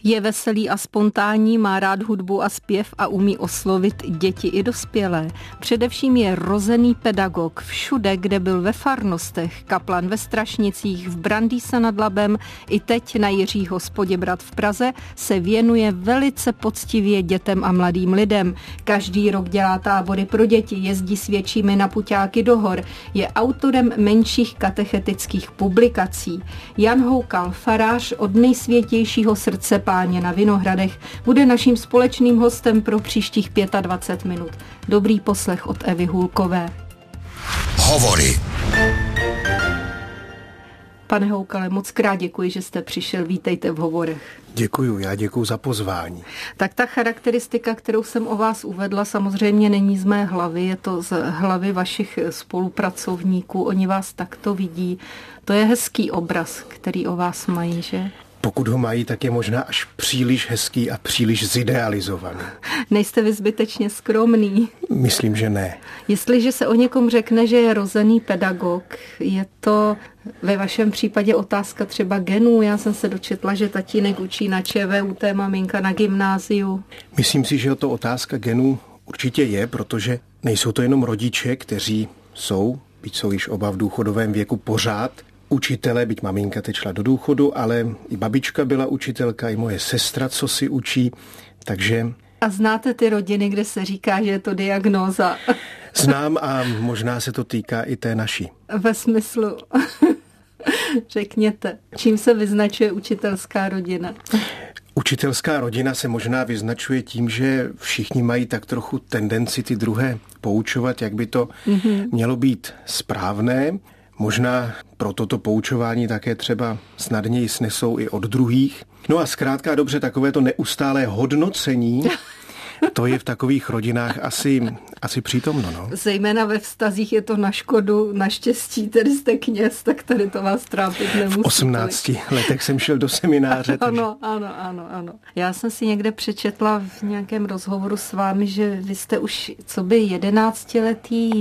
Je veselý a spontánní, má rád hudbu a zpěv a umí oslovit děti i dospělé. Především je rozený pedagog. Všude, kde byl ve farnostech, kaplan ve Strašnicích, v Brandýse nad Labem i teď na Jiří Hospoděbrat v Praze, se věnuje velice poctivě dětem a mladým lidem. Každý rok dělá tábory pro děti, jezdí s většími na puťáky do hor. Je autorem menších katechetických publikací. Jan Houkal, farář od Nejsvětějšího srdce Páně na Vinohradech, bude naším společným hostem pro příštích 25 minut. Dobrý poslech od Evy Hůlkové. Hovory. Pane Houkale, moc krát děkuji, že jste přišel. Vítejte v Hovorech. Děkuju, já děkuju za pozvání. Tak ta charakteristika, kterou jsem o vás uvedla, samozřejmě není z mé hlavy, je to z hlavy vašich spolupracovníků. Oni vás takto vidí. To je hezký obraz, který o vás mají, že? Pokud ho mají, tak je možná až příliš hezký a příliš zidealizovaný. Nejste vy zbytečně skromný? Myslím, že ne. Jestliže se o někom řekne, že je rozený pedagog, je to ve vašem případě otázka třeba genů? Já jsem se dočetla, že tatínek učí na ČVUT, maminka na gymnáziu. Myslím si, že to otázka genů určitě je, protože nejsou to jenom rodiče, kteří jsou, byť jsou již oba v důchodovém věku, pořád učitelé, byť maminka teď šla do důchodu, ale i babička byla učitelka, i moje sestra, co si učí, takže... A znáte ty rodiny, kde se říká, že je to diagnóza? Znám a možná se to týká i té naší. Ve smyslu, řekněte, čím se vyznačuje učitelská rodina? Učitelská rodina se možná vyznačuje tím, že všichni mají tak trochu tendenci ty druhé poučovat, jak by to mělo být správné. Možná pro toto poučování také třeba snadněji snesou i od druhých. No a zkrátka dobře, takové to neustálé hodnocení, to je v takových rodinách asi přítomno. No. Zejména ve vztazích je to na škodu, naštěstí, tedy jste kněz, tak tady to vás trápit nemusí. V 18 letech jsem šel do semináře. Takže... Ano. Já jsem si někde přečetla v nějakém rozhovoru s vámi, že vy jste už coby 11letý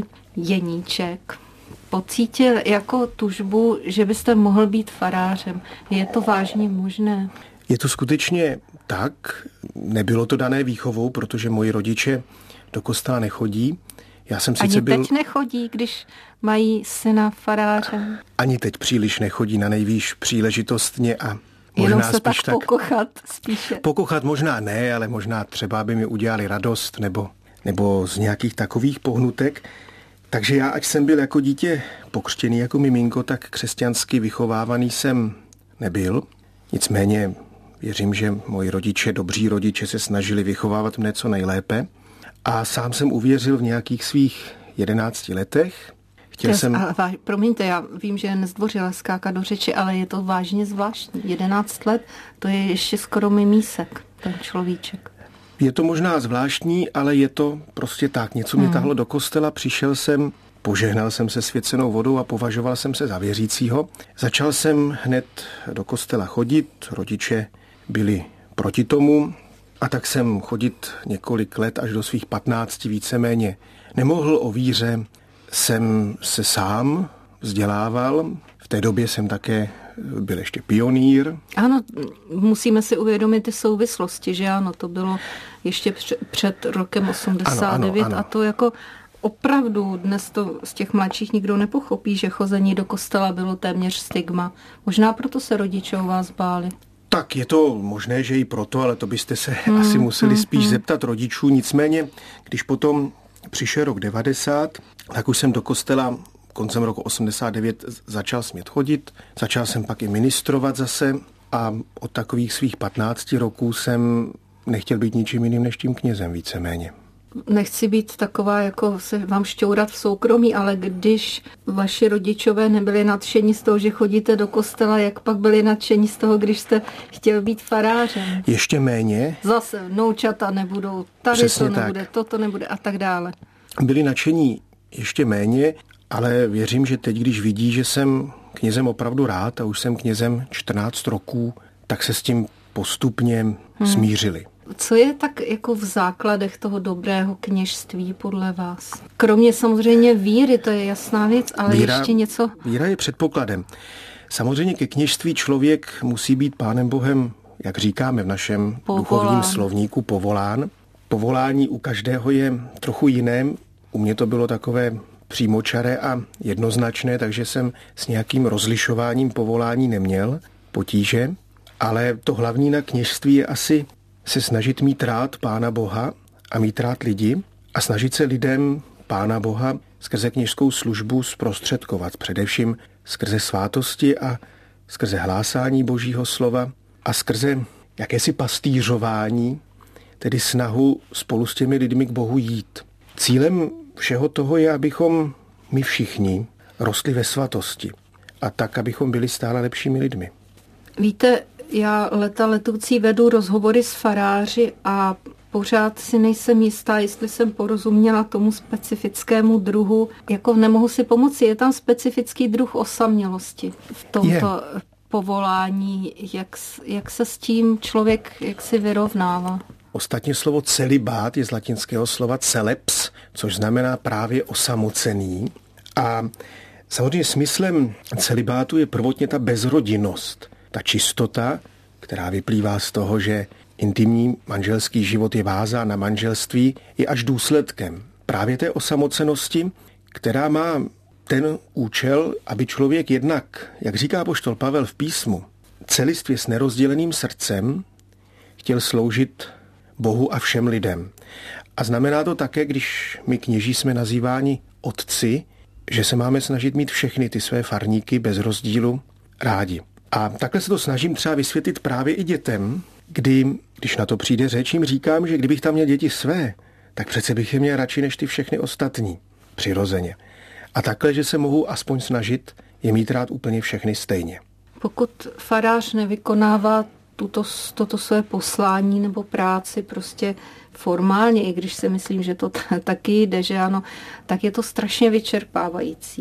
Jeníček pocítil jako tužbu, že byste mohl být farářem. Je to vážně možné? Je to skutečně tak. Nebylo to dané výchovou, protože moji rodiče do kostela nechodí. Já jsem sice teď nechodí, když mají syna farářem? Ani teď příliš nechodí, na nejvýš příležitostně a možná jenom se spíš tak pokochat spíše. Pokochat možná ne, ale možná třeba by mi udělali radost nebo z nějakých takových pohnutek. Takže já, ať jsem byl jako dítě pokřtěný jako miminko, tak křesťansky vychovávaný jsem nebyl. Nicméně věřím, že moji rodiče, dobří rodiče, se snažili vychovávat mne co nejlépe. A sám jsem uvěřil v nějakých svých 11 letech. Promiňte, já vím, že je nezdvořilé skákat do řeči, ale je to vážně zvláštní. 11 let, to je ještě skoro mimísek, ten človíček. Je to možná zvláštní, ale je to prostě tak. Něco mě tahlo do kostela, přišel jsem, požehnal jsem se svěcenou vodou a považoval jsem se za věřícího. Začal jsem hned do kostela chodit, rodiče byli proti tomu a tak jsem chodit několik let až do svých 15 víceméně nemohl. O víře jsem se sám vzdělával. V té době jsem také byl ještě pionýr. Ano, musíme si uvědomit ty souvislosti, že ano, to bylo ještě před rokem 89 ano. A to jako opravdu dnes to z těch mladších nikdo nepochopí, že chození do kostela bylo téměř stigma. Možná proto se rodiče o vás báli. Tak je to možné, že i proto, ale to byste se asi museli spíš zeptat rodičů. Nicméně, když potom přišel rok 90, tak už jsem do kostela koncem roku 89 začal smět chodit. Začal jsem pak i ministrovat zase a od takových svých 15 roků jsem nechtěl být ničím jiným než tím knězem víceméně. Nechci být taková, jako se vám šťourat v soukromí, ale když vaši rodičové nebyli nadšení z toho, že chodíte do kostela, jak pak byli nadšení z toho, když jste chtěl být farářem? Ještě méně. Zase vnoučata nebudou, tady přesně to nebude, tak. Toto nebude a tak dále. Byli nadšení ještě méně, ale věřím, že teď, když vidí, že jsem knězem opravdu rád a už jsem knězem 14 roků, tak se s tím postupně smířili. Co je tak jako v základech toho dobrého kněžství podle vás? Kromě samozřejmě víry, to je jasná věc, ale ještě něco? Víra je předpokladem. Samozřejmě ke kněžství člověk musí být Pánem Bohem jak říkáme v našem duchovním slovníku, povolán. Povolání u každého je trochu jiné. U mě to bylo takové přímočaré a jednoznačné, takže jsem s nějakým rozlišováním povolání neměl potíže. Ale to hlavní na kněžství je asi se snažit mít rád Pána Boha a mít rád lidi a snažit se lidem Pána Boha skrze kněžskou službu zprostředkovat, především skrze svátosti a skrze hlásání Božího slova a skrze jakési pastýřování, tedy snahu spolu s těmi lidmi k Bohu jít. Cílem všeho toho je, abychom my všichni rostli ve svatosti a tak, abychom byli stále lepšími lidmi. Víte, já letoucí vedu rozhovory s faráři a pořád si nejsem jistá, jestli jsem porozuměla tomu specifickému druhu. Jako nemohu si pomoci, je tam specifický druh osamělosti v tomto povolání. Jak se s tím člověk si vyrovnává? Ostatně slovo celibát je z latinského slova celeps, což znamená právě osamocený. A samozřejmě smyslem celibátu je prvotně ta bezrodinnost, ta čistota, která vyplývá z toho, že intimní manželský život je vázán na manželství, je až důsledkem právě té osamocenosti, která má ten účel, aby člověk jednak, jak říká apoštol Pavel v písmu, celistvě s nerozděleným srdcem chtěl sloužit Bohu a všem lidem. A znamená to také, když my kněží jsme nazýváni otci, že se máme snažit mít všechny ty své farníky bez rozdílu rádi. A takhle se to snažím třeba vysvětlit právě i dětem, když na to přijde řeč, jim říkám, že kdybych tam měl děti své, tak přece bych je měl radši než ty všechny ostatní, přirozeně. A takhle, že se mohu aspoň snažit je mít rád úplně všechny stejně. Pokud farář nevykonává toto své poslání nebo práci prostě formálně, i když si myslím, že to taky jde, že ano, tak je to strašně vyčerpávající.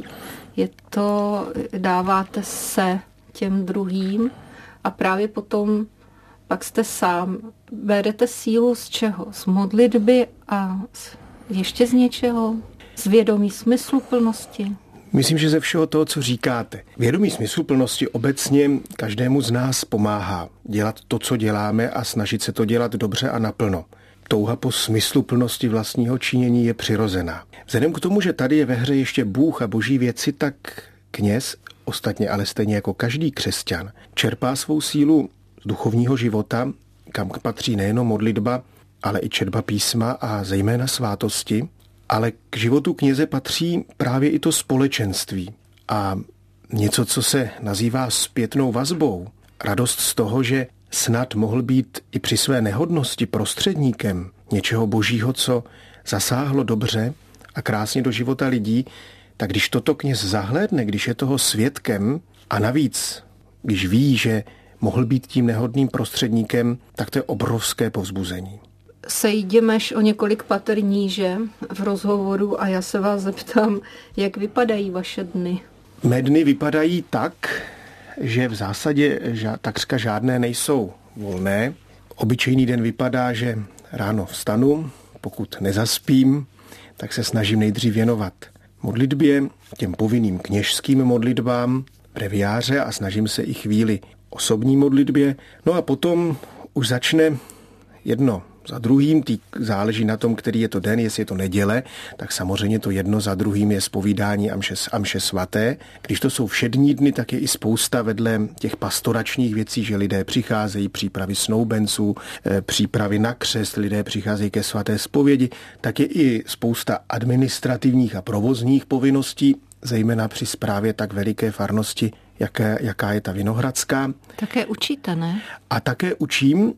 Dáváte se těm druhým a právě potom pak jste sám. Berete sílu z čeho? Z modlitby a ještě z něčeho? Z vědomí smysluplnosti? Myslím, že ze všeho toho, co říkáte. Vědomí smysluplnosti obecně každému z nás pomáhá dělat to, co děláme a snažit se to dělat dobře a naplno. Touha po smysluplnosti vlastního činění je přirozená. Vzhledem k tomu, že tady je ve hře ještě Bůh a boží věci, tak kněz, ostatně ale stejně jako každý křesťan, čerpá svou sílu z duchovního života, kam patří nejenom modlitba, ale i četba písma a zejména svátosti, ale k životu kněze patří právě i to společenství a něco, co se nazývá zpětnou vazbou. Radost z toho, že snad mohl být i při své nehodnosti prostředníkem něčeho božího, co zasáhlo dobře a krásně do života lidí, tak když toto kněz zahlédne, když je toho svědkem a navíc, když ví, že mohl být tím nehodným prostředníkem, tak to je obrovské povzbuzení. Sejdemeš o několik pater níže v rozhovoru a já se vás zeptám, jak vypadají vaše dny? Mé dny vypadají tak, že v zásadě takřka žádné nejsou volné. Obyčejný den vypadá, že ráno vstanu, pokud nezaspím, tak se snažím nejdřív věnovat modlitbě, těm povinným kněžským modlitbám, breviáře a snažím se i chvíli osobní modlitbě. No a potom už začne jedno za druhým, záleží na tom, který je to den, jestli je to neděle, tak samozřejmě to jedno za druhým je zpovídání a mše svaté. Když to jsou všední dny, tak je i spousta vedle těch pastoračních věcí, že lidé přicházejí, přípravy snoubenců, přípravy na křest, lidé přicházejí ke svaté zpovědi, tak je i spousta administrativních a provozních povinností, zejména při správě tak veliké farnosti, jaká je ta Vinohradská. Také učíte, ne? A také učím.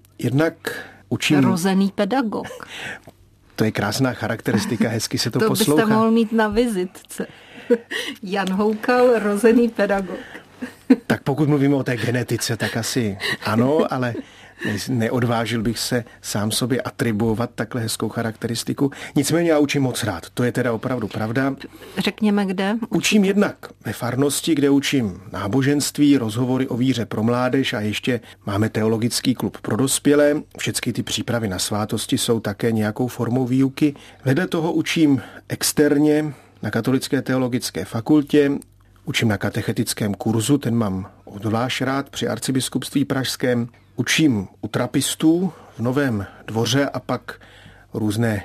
Rozený pedagog. To je krásná charakteristika, hezky se to poslouchá. To byste mohl mít na vizitce. Jan Houkal, rozený pedagog. Tak pokud mluvíme o té genetice, tak asi ano, ale neodvážil bych se sám sobě atribuovat takhle hezkou charakteristiku. Nicméně já učím moc rád, to je teda opravdu pravda. Řekněme kde? Učím jednak ve farnosti, kde učím náboženství, rozhovory o víře pro mládež a ještě máme teologický klub pro dospělé. Všechny ty přípravy na svátosti jsou také nějakou formou výuky. Vedle toho učím externě na Katolické teologické fakultě, učím na katechetickém kurzu, ten mám odvlášť rád při arcibiskupství pražském. učím u trapistů v Novém Dvoře a pak různé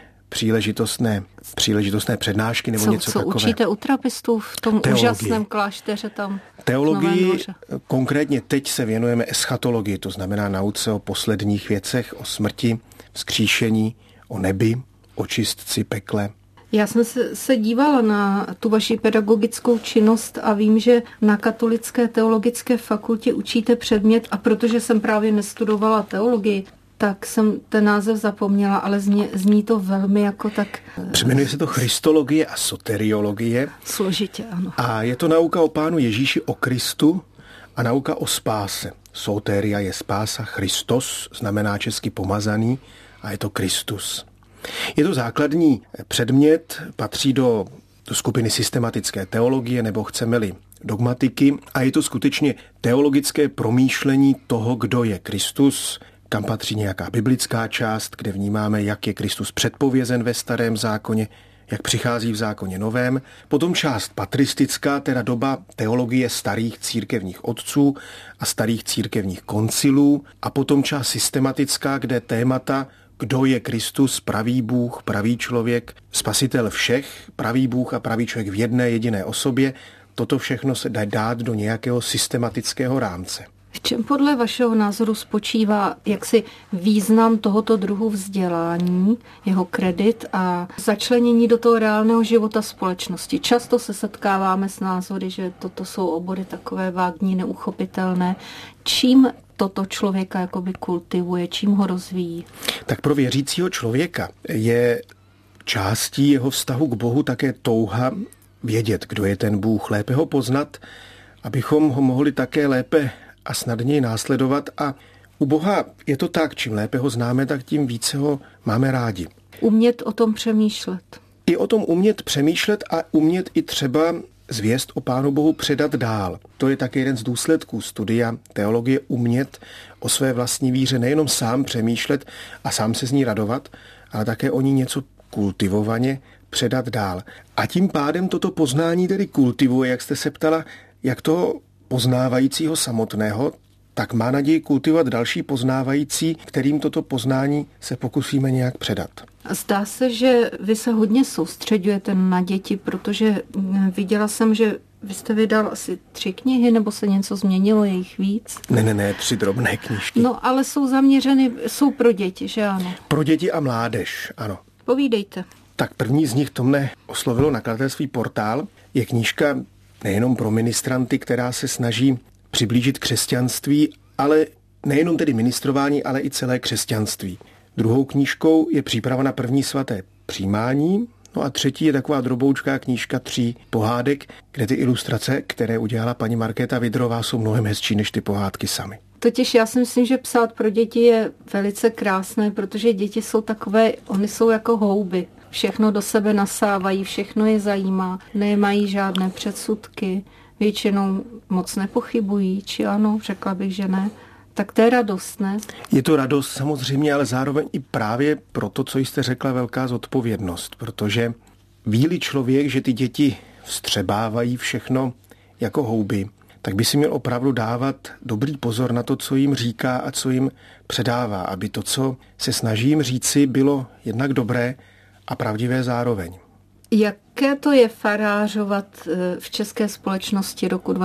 příležitostné přednášky nebo něco takové. Co učíte u trapistů v tom úžasném klášteře tam? Teologii, konkrétně teď se věnujeme eschatologii, to znamená nauce o posledních věcech, o smrti, vzkříšení, o nebi, o čistci, pekle. Já jsem se dívala na tu vaši pedagogickou činnost a vím, že na Katolické teologické fakultě učíte předmět, a protože jsem právě nestudovala teologii, tak jsem ten název zapomněla, ale zní to velmi jako tak... Jmenuje se to Christologie a soteriologie. Složitě, ano. A je to nauka o Pánu Ježíši, o Kristu a nauka o spáse. Soteria je spása, Christos znamená česky pomazaný a je to Kristus. Je to základní předmět, patří do skupiny systematické teologie, nebo chceme-li dogmatiky, a je to skutečně teologické promýšlení toho, kdo je Kristus, kam patří nějaká biblická část, kde vnímáme, jak je Kristus předpovězen ve Starém zákoně, jak přichází v zákoně Novém. Potom část patristická, teda doba teologie starých církevních otců a starých církevních koncilů. A potom část systematická, kde témata, kdo je Kristus, pravý Bůh, pravý člověk, spasitel všech, pravý Bůh a pravý člověk v jedné jediné osobě. Toto všechno se dá dát do nějakého systematického rámce. V čem podle vašeho názoru spočívá jaksi význam tohoto druhu vzdělání, jeho kredit a začlenění do toho reálného života společnosti? Často se setkáváme s názory, že toto jsou obory takové vágní, neuchopitelné. Čím toto člověka jakoby kultivuje, čím ho rozvíjí? Tak pro věřícího člověka je částí jeho vztahu k Bohu také touha vědět, kdo je ten Bůh, lépe ho poznat, abychom ho mohli také lépe a snadněji následovat. A u Boha je to tak, čím lépe ho známe, tak tím více ho máme rádi. Umět o tom přemýšlet. I o tom umět přemýšlet a umět i třeba zvěst o Pánu Bohu předat dál. To je také jeden z důsledků studia teologie, umět o své vlastní víře nejenom sám přemýšlet a sám se z ní radovat, ale také o ní něco kultivovaně předat dál. A tím pádem toto poznání tedy kultivuje, jak jste se ptala, jak toho poznávajícího samotného, tak má naději kultivovat další poznávající, kterým toto poznání se pokusíme nějak předat. Zdá se, že vy se hodně soustředujete na děti, protože viděla jsem, že vy jste vydal asi 3 knihy, nebo se něco změnilo, je jich víc? Ne, 3 drobné knížky. No, ale jsou zaměřeny, jsou pro děti, že ano? Pro děti a mládež, ano. Povídejte. Tak první z nich, to mne oslovilo nakladatelství Portál, je knížka nejenom pro ministranty, která se snaží přiblížit křesťanství, ale nejenom tedy ministrování, ale i celé křesťanství. Druhou knížkou je příprava na první svaté přijímání, no a třetí je taková droboučká knížka 3 pohádek, kde ty ilustrace, které udělala paní Markéta Vidrová, jsou mnohem hezčí než ty pohádky samy. Totiž já si myslím, že psát pro děti je velice krásné, protože děti jsou takové, oni jsou jako houby. Všechno do sebe nasávají, všechno je zajímá, nemají žádné předsudky, většinou moc nepochybují, či ano, řekla bych, že ne. Tak to je radost, ne? Je to radost samozřejmě, ale zároveň i právě pro to, co jste řekla, velká zodpovědnost, protože ví-li člověk, že ty děti vstřebávají všechno jako houby, tak by si měl opravdu dávat dobrý pozor na to, co jim říká a co jim předává, aby to, co se snažím říci, bylo jednak dobré a pravdivé zároveň. Jaké to je farářovat v české společnosti roku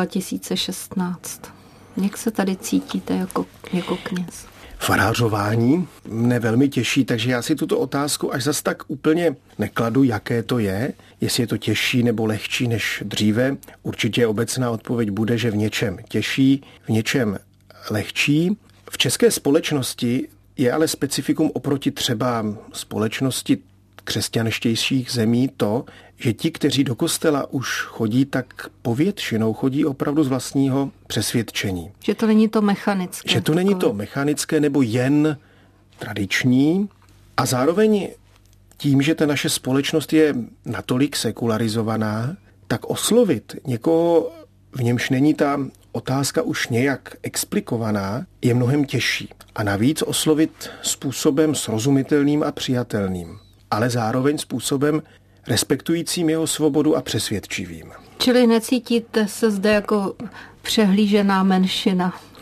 2016? Jak se tady cítíte jako kněz? Farářování mne velmi těší, takže já si tuto otázku až zas tak úplně nekladu, jaké to je, jestli je to těžší nebo lehčí než dříve. Určitě obecná odpověď bude, že v něčem těžší, v něčem lehčí. V české společnosti je ale specifikum oproti třeba společnosti křesťanštějších zemí to, že ti, kteří do kostela už chodí, tak povětšinou chodí opravdu z vlastního přesvědčení. Že to není to mechanické. Že to není to mechanické nebo jen tradiční. A zároveň tím, že ta naše společnost je natolik sekularizovaná, tak oslovit někoho, v němž není ta otázka už nějak explikovaná, je mnohem těžší. A navíc oslovit způsobem srozumitelným a přijatelným, ale zároveň způsobem respektujícím jeho svobodu a přesvědčivým. Čili necítíte se zde jako přehlížená menšina?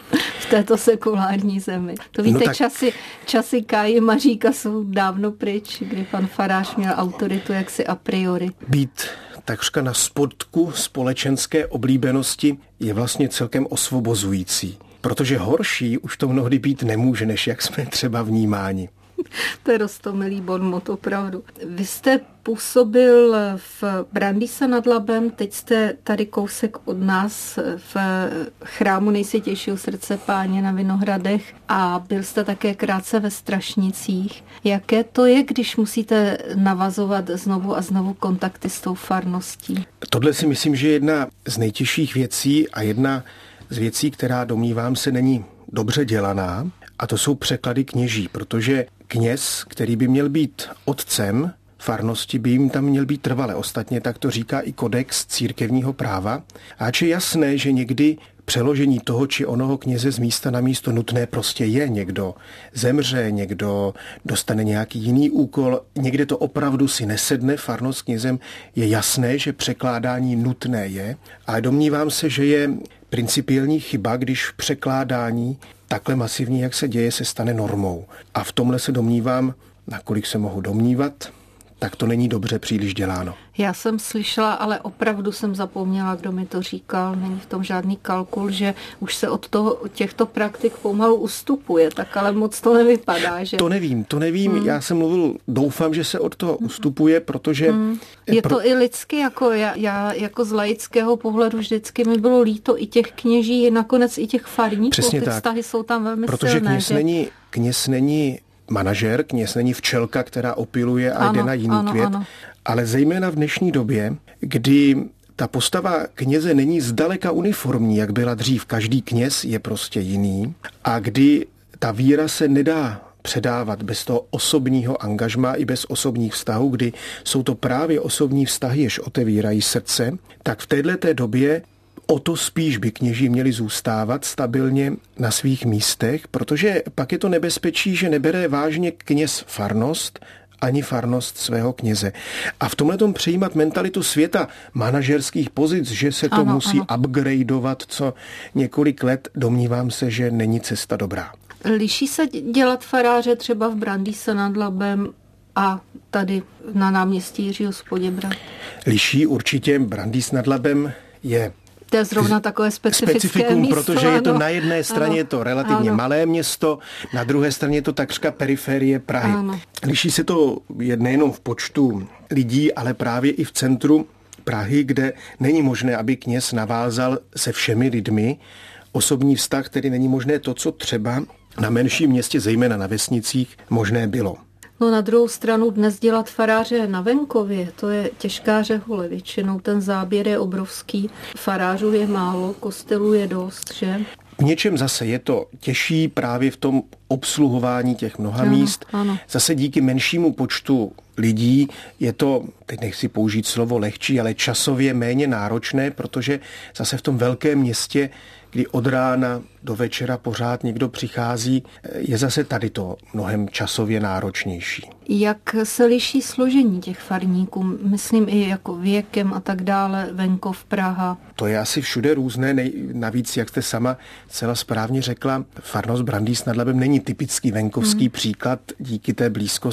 v této sekulární zemi. To víte, tak... časy Káji Maříka jsou dávno pryč, kdy pan farář měl autoritu jaksi a priori. Být takřka na spodku společenské oblíbenosti je vlastně celkem osvobozující, protože horší už to mnohdy být nemůže, než jak jsme třeba vnímáni. To je roztomilý bonmot, opravdu. Vy jste působil v Brandýse nad Labem, teď jste tady kousek od nás v chrámu Nejsvětějšího srdce Páně na Vinohradech a byl jste také krátce ve Strašnicích. Jaké to je, když musíte navazovat znovu a znovu kontakty s tou farností? Tohle si myslím, že je jedna z nejtěžších věcí a jedna z věcí, která domnívám se není dobře dělaná, a to jsou překlady kněží, protože kněz, který by měl být otcem farnosti, by jim tam měl být trvale. Ostatně tak to říká i kodex církevního práva. Ač je jasné, že někdy přeložení toho či onoho kněze z místa na místo nutné prostě je. Někdo zemře, někdo dostane nějaký jiný úkol, někde to opravdu si nesedne, farnost s knězem, je jasné, že překládání nutné je, ale domnívám se, že je principiální chyba, když v překládání takhle masivní, jak se děje, se stane normou. A v tomhle se domnívám, nakolik se mohu domnívat, tak to není dobře příliš děláno. Já jsem slyšela, ale opravdu jsem zapomněla, kdo mi to říkal, není v tom žádný kalkul, že už se od těchto praktik pomalu ustupuje, tak ale moc to nevypadá, že? To nevím, já jsem mluvil, doufám, že se od toho ustupuje, protože... Je to i lidsky, jako já jako z laického pohledu vždycky mi bylo líto i těch kněží, nakonec i těch farníků, přesně ty vztahy jsou tam velmi protože silné. Protože kněz není manažer, kněz není včelka, která opiluje a jde na jiný květ, ale zejména v dnešní době, kdy ta postava kněze není zdaleka uniformní, jak byla dřív, každý kněz je prostě jiný, a kdy ta víra se nedá předávat bez toho osobního angažmá i bez osobních vztahů, kdy jsou to právě osobní vztahy, jež otevírají srdce, tak v této době o to spíš by kněží měli zůstávat stabilně na svých místech, protože pak je to nebezpečí, že nebere vážně kněz farnost, ani farnost svého kněze. A v tomhletom přejímat mentalitu světa manažerských pozic, že se to musí upgradeovat co několik let, domnívám se, že není cesta dobrá. Liší se dělat faráře třeba v Brandýse nad Labem a tady na náměstí Jiřího z Poděbra? Liší určitě. Brandýs nad Labem je... To je zrovna takové specifické místo. Protože je to na jedné straně je to relativně malé město, na druhé straně je to takřka periferie Prahy. Ano. Liší se to nejenom v počtu lidí, ale právě i v centru Prahy, kde není možné, aby kněz navázal se všemi lidmi osobní vztah, který není možné to, co třeba na menším městě, zejména na vesnicích, možné bylo. No na druhou stranu dnes dělat faráře na venkově, to je těžká řehole. Většinou ten záběr je obrovský, farářů je málo, kostelů je dost, že? V něčem zase je to těžší právě v tom obsluhování těch mnoha míst. Ano. Zase díky menšímu počtu lidí je to, teď nechci použít slovo lehčí, ale časově méně náročné, protože zase v tom velkém městě, kdy od rána do večera pořád někdo přichází, je zase tady to mnohem časově náročnější. Jak se liší složení těch farníků? Myslím i jako věkem a tak dále, venkov, Praha. To je asi všude různé, navíc, jak jste sama celá správně řekla, farnost Brandýs nad Labem není typický venkovský příklad díky té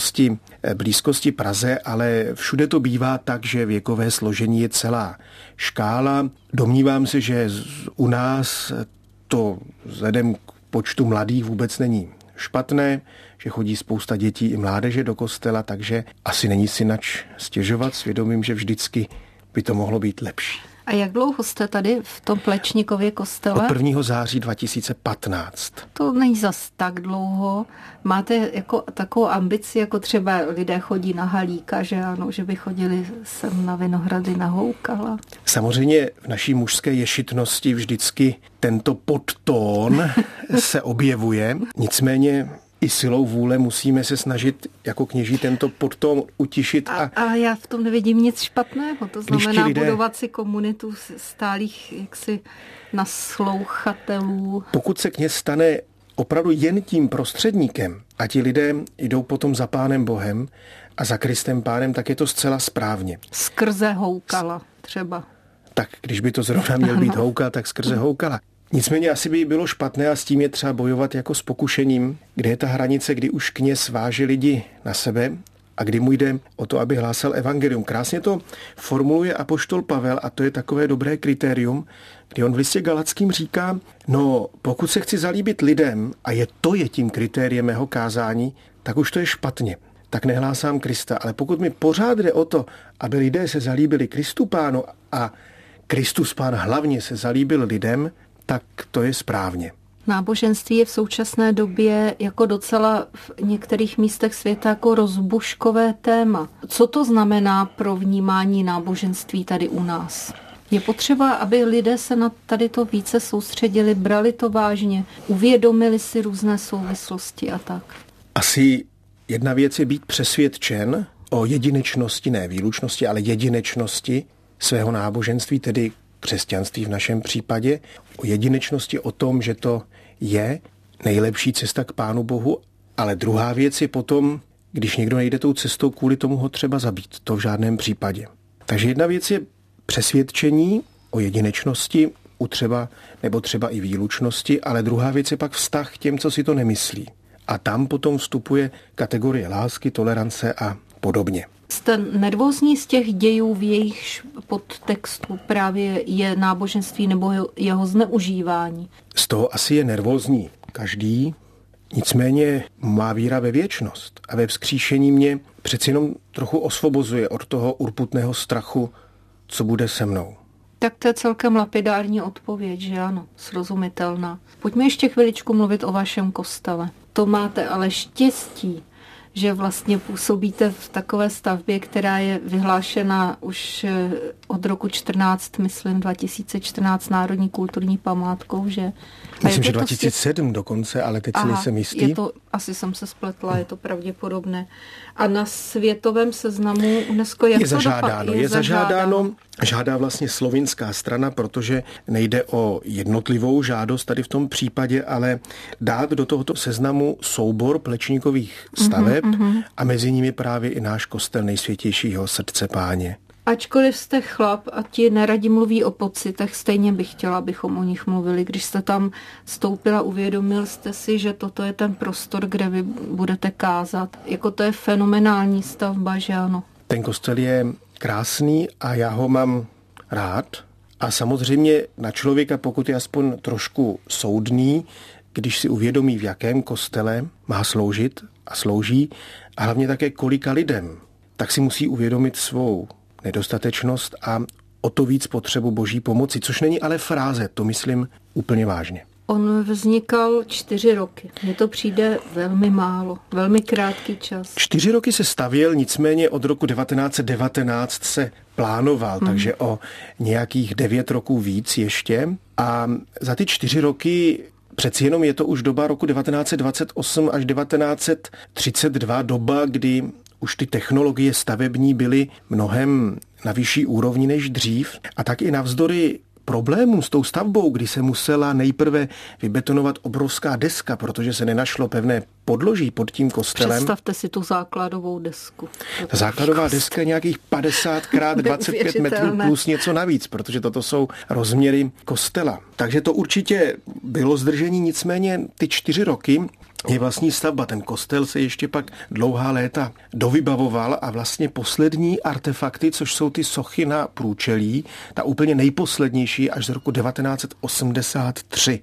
blízkosti Praze, ale všude to bývá tak, že věkové složení je celá škála. Domnívám se, že u nás to vzhledem k počtu mladých vůbec není špatné, že chodí spousta dětí i mládeže do kostela, takže asi není si nač stěžovat s vědomím, že vždycky by to mohlo být lepší. A jak dlouho jste tady v tom Plečnikově kostele? Od 1. září 2015. To není zas tak dlouho. Máte jako takovou ambici, jako třeba lidé chodí na Halíka, že ano, že by chodili sem na Vinohrady na Houkala? Samozřejmě v naší mužské ješitnosti vždycky tento podtón se objevuje. Nicméně i silou vůle musíme se snažit jako kněží tento podtón utišit. A já v tom nevidím nic špatného. To znamená budovat si komunitu stálých jaksi naslouchatelů. Pokud se kněz stane opravdu jen tím prostředníkem a ti lidé jdou potom za Pánem Bohem a za Kristem Pánem, tak je to zcela správně. Skrze Houkala třeba. Tak když by to zrovna měl být Houkal, tak skrze Houkala. Nicméně asi by bylo špatné a s tím je třeba bojovat jako s pokušením, kde je ta hranice, kdy už kněz váže lidi na sebe a kdy mu jde o to, aby hlásal evangelium. Krásně to formuluje apoštol Pavel a to je takové dobré kritérium, kdy on v listě Galackým říká, no pokud se chci zalíbit lidem a to je tím kritériem mého kázání, tak už to je špatně. Tak nehlásám Krista, ale pokud mi pořád jde o to, aby lidé se zalíbili Kristu Pánu a Kristus Pán hlavně se zalíbil lidem, tak to je správně. Náboženství je v současné době jako docela v některých místech světa jako rozbuškové téma. Co to znamená pro vnímání náboženství tady u nás? Je potřeba, aby lidé se na tady to více soustředili, brali to vážně, uvědomili si různé souvislosti a tak. Asi jedna věc je být přesvědčen o jedinečnosti, ne výlučnosti, ale jedinečnosti svého náboženství, tedy křesťanství v našem případě, o jedinečnosti, o tom, že to je nejlepší cesta k Pánu Bohu, ale druhá věc je potom, když někdo nejde tou cestou, kvůli tomu ho třeba zabít. To v žádném případě. Takže jedna věc je přesvědčení o jedinečnosti, nebo třeba i výlučnosti, ale druhá věc je pak vztah k těm, co si to nemyslí. A tam potom vstupuje kategorie lásky, tolerance a podobně. Jste nervózní z těch dějů, v jejich podtextu právě je náboženství nebo jeho zneužívání? Z toho asi je nervózní každý, nicméně má víra ve věčnost a ve vzkříšení mě přeci jenom trochu osvobozuje od toho urputného strachu, co bude se mnou. Tak to je celkem lapidární odpověď, že ano, srozumitelná. Pojďme ještě chviličku mluvit o vašem kostele. To máte ale štěstí, že vlastně působíte v takové stavbě, která je vyhlášena už od roku 2014 národní kulturní památkou, že? Myslím, že 2007 dokonce, ale teď si nejsem jistý. Asi jsem se spletla, je to pravděpodobné. A na světovém seznamu UNESCO je zažádáno. Žádá vlastně slovinská strana, protože nejde o jednotlivou žádost tady v tom případě, ale dát do tohoto seznamu soubor plečníkových staveb a mezi nimi právě i náš kostel Nejsvětějšího srdce Páně. Ačkoliv jste chlap a ti neradi mluví o pocitech, stejně bych chtěla, abychom o nich mluvili. Když jste tam vstoupila, uvědomil jste si, že toto je ten prostor, kde vy budete kázat. Jako to je fenomenální stavba, že ano? Ten kostel je krásný a já ho mám rád. A samozřejmě na člověka, pokud je aspoň trošku soudný, když si uvědomí, v jakém kostele má sloužit a slouží, a hlavně také kolika lidem, tak si musí uvědomit svou nedostatečnost a o to víc potřebu Boží pomoci, což není ale fráze, to myslím úplně vážně. On vznikal 4 roky. Mně to přijde velmi málo, velmi krátký čas. 4 roky se stavěl, nicméně od roku 1919 se plánoval, takže o nějakých 9 roků víc ještě. A za ty 4 roky přeci jenom je to už doba roku 1928 až 1932, doba, kdy už ty technologie stavební byly mnohem na vyšší úrovni než dřív. A tak i navzdory problémům s tou stavbou, kdy se musela nejprve vybetonovat obrovská deska, protože se nenašlo pevné podloží pod tím kostelem. Představte si tu základovou desku. Ta základová deska je nějakých 50x25 metrů plus něco navíc, protože toto jsou rozměry kostela. Takže to určitě bylo zdržení, nicméně ty 4 roky je vlastní stavba. Ten kostel se ještě pak dlouhá léta dovybavoval a vlastně poslední artefakty, což jsou ty sochy na průčelí, ta úplně nejposlednější až z roku 1983.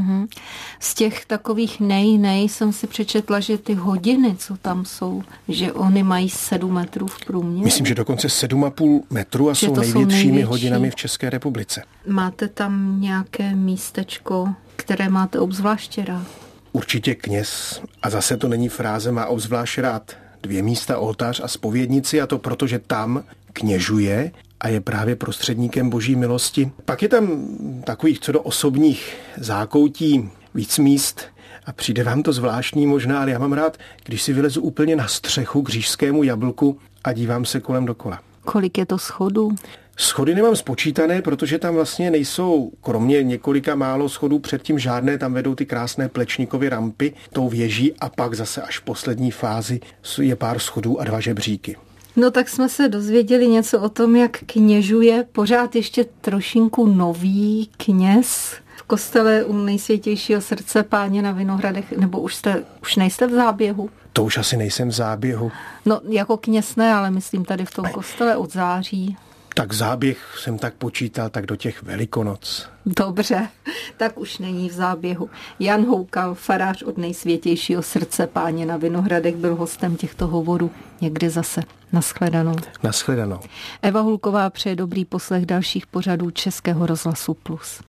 Z těch takových nej jsem si přečetla, že ty hodiny, co tam jsou, že oni mají 7 metrů v průměru. Myslím, že dokonce 7,5 metru a jsou největšími hodinami v České republice. Máte tam nějaké místečko, které máte obzvláště rád? Určitě kněz, a zase to není fráze, má obzvlášť rád 2 místa, oltář a zpovědnici, a to proto, že tam kněžuje a je právě prostředníkem Boží milosti. Pak je tam takových co do osobních zákoutí víc míst a přijde vám to zvláštní možná, ale já mám rád, když si vylezu úplně na střechu k Říšskému jablku a dívám se kolem dokola. Kolik je to schodů? Schody nemám spočítané, protože tam vlastně nejsou, kromě několika málo schodů předtím žádné, tam vedou ty krásné Plečníkovy rampy tou věží a pak zase až v poslední fázi je pár schodů a 2 žebříky. No tak jsme se dozvěděli něco o tom, jak kněžuje pořád ještě trošinku nový kněz v v kostele u Nejsvětějšího srdce Páně na Vinohradech, nebo už nejste v záběhu? To už asi nejsem v záběhu. No, jako kněz ne, ale myslím tady v tom kostele od září. Tak záběh jsem tak počítal, tak do těch Velikonoc. Dobře, tak už není v záběhu. Jan Houkal, farář od Nejsvětějšího srdce Páně na Vinohradech, byl hostem těchto hovorů. Někdy zase. Naschledanou. Naschledanou. Eva Hulková přeje dobrý poslech dalších pořadů Českého rozhlasu Plus.